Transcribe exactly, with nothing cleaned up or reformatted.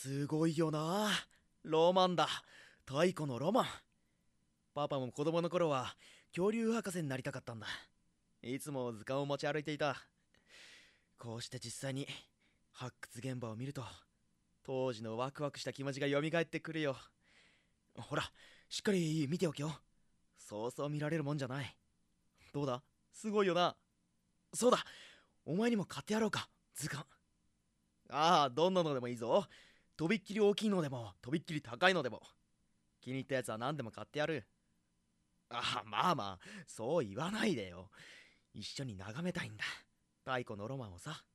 すごいよな。ロマンだ。太古のロマン。パパも子供の頃は恐竜博士になりたかったんだ。いつも図鑑を持ち歩いていた。こうして実際に発掘現場を見ると当時のワクワクした気持ちが蘇ってくるよ。ほら、しっかり見ておけよ。そうそう見られるもんじゃない。どうだ、すごいよな。そうだ、お前にも買ってやろうか、図鑑。ああ、どんなのでもいいぞ。とびっきり大きいのでもとびっきり高いのでも、気に入ったやつは何でも買ってやる。ああ、まあまあ、そう言わないでよ。一緒に眺めたいんだ、太古のロマンをさ。